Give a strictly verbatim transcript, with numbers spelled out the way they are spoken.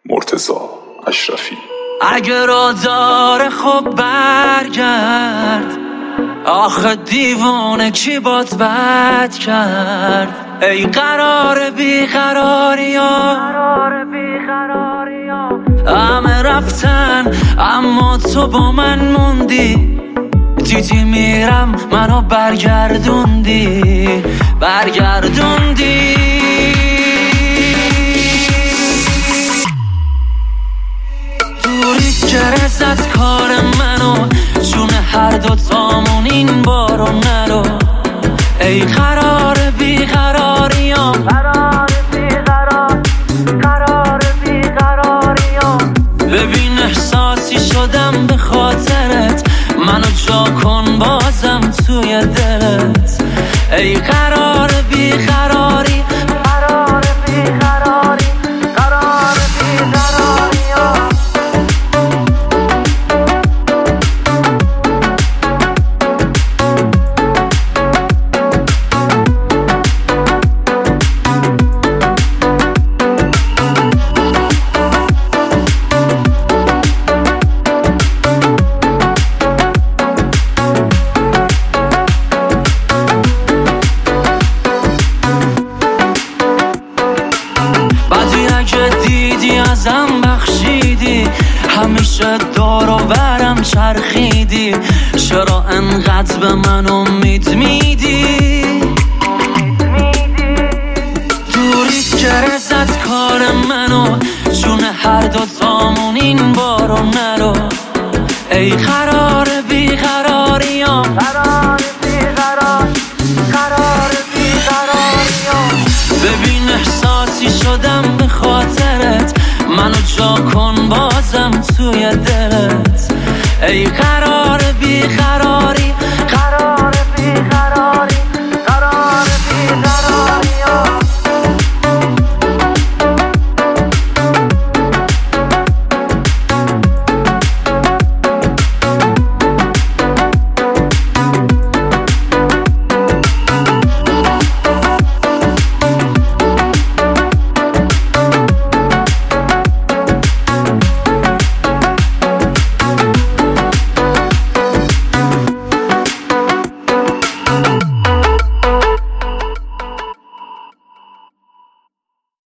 مرتضی اشرفی. اگه را داره خب برگرد، آخه دیوانه کی بات بد کرد؟ ای قرار بیقراری ها، همه رفتن اما تو با من موندی. دیدی میرم منو برگردوندی برگردوندی دوریت گرزت کار منو، جون هر دو تامون این بارو نرو. ای قرار بیقراریام، قرار بیقرار قرار بیقراریام. ببین احساسی شدم به خاطرت، منو جا کن بازم توی دلت. ای قرار بیقراری، قرار بیقراری قرار بیقراریام. دیدی ازم بخشیدی، همیشه دور و برم چرخیدی. چرا انقدر به من امید میدی؟ دوریت گرزت کار منو، جون هر دو تامون این بارو نرو. ای قرار بیقراریام، قرار بیقرار قرار بیقراریام. ببین احساسی شدم به خاطرت، منو جا کن بازم توی دلت. ای قرار بیقراری،